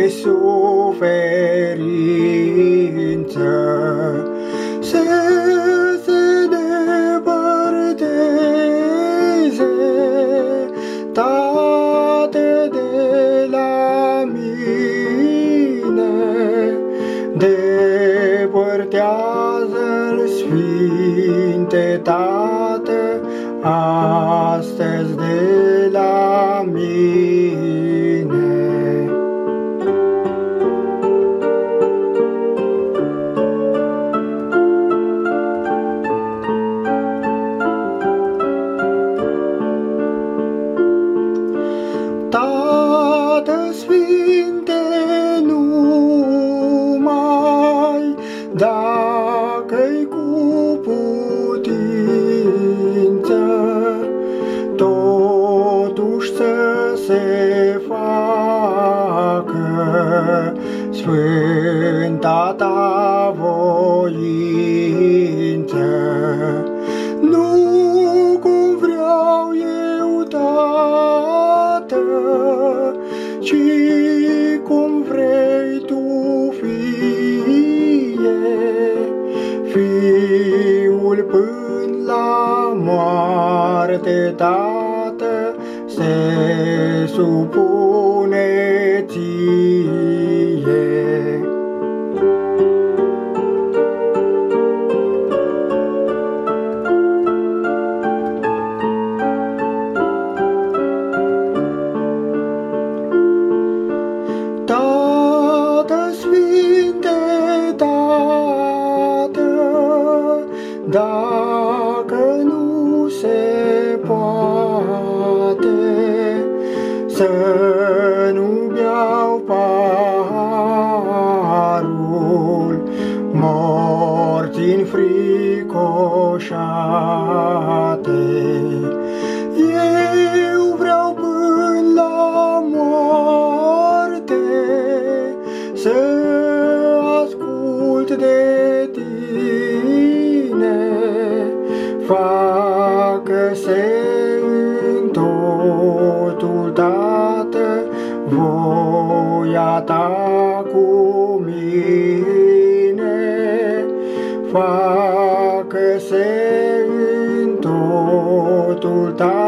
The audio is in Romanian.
suferință, să se depărteze, Tată, de la mine. Depărtează-l, Sfinte Tată, astăzi de la mine. Tată Sfinte, numai dacă-i cu putință, totuși să se facă sfânta ta voință. Nu cum vreau eu, Tată, ci cum vrei tu, Fie. Fiul până la moarte, Tată, se supune ție. Tată Sfinte, Tată, dacă nu se poate, să nu beau paharul morții înfricoșate. Eu vreau până la moarte să ascult de tine, facă-se în totul, Tată, voia ta cu mine. Facă-se în totul, Tată,